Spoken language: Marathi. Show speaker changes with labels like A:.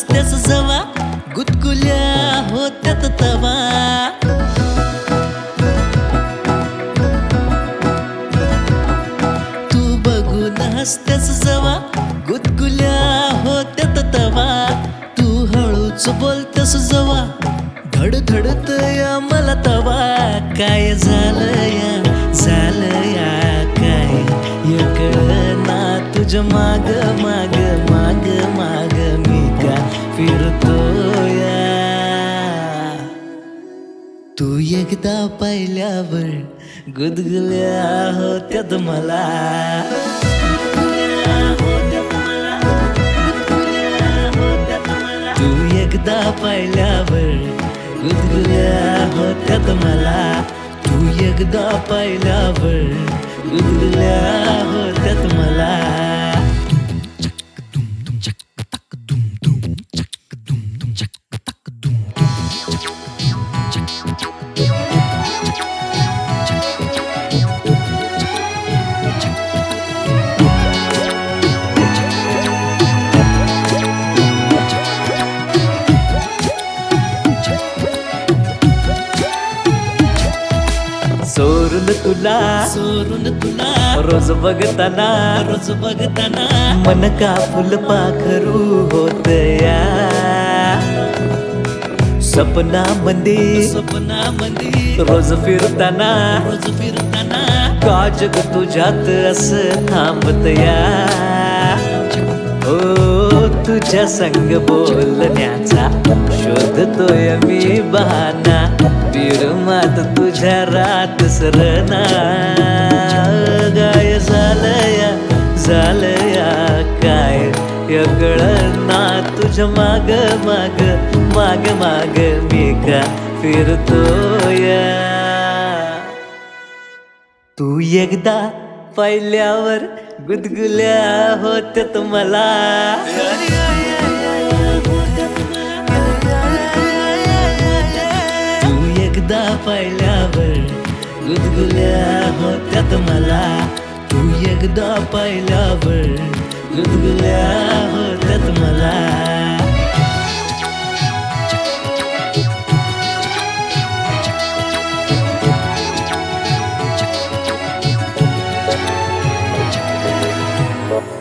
A: हसतेस जवा गुदगुल्या होत्यात तवा तू बघून हसतेस जवा गुदगुल्या होत्यात तवा तू हळूच बोलतेस जवा धडधडत या मला तवा काय झालं या काय कळना तुझ्या माग माग माग माग मी का फिरतोया तू एकदा पाहिल्यावर गुदगुल्या होत्यात मला तू एकदा पाहिल्यावर गुदगुल्या होत्यात मला तू एकदा पाहिल्यावर गुदगुल्या होत्यात मला सोरून तुला रोज बघताना मन का फुलपाखरू होतया सपनामंदी रोज फिरताना का जग तुझ्यात असं थांबतया ओ तुझ्या संग बोलण्याचा शोधतोय मी बहाना विरमात तुझ्या रात सरना गाय झालया काय कळना तुझ्या माग माग माग माग मी का फिरतोया तू एकदा पाहिल्यावर गुदगुल्या होत्यात मला तू एकदा पाहिल्यावर गुदगुल्या होत्यात मला तू एकदा पाहिल्यावर गुदगुल्या होत्यात मला
B: Bye.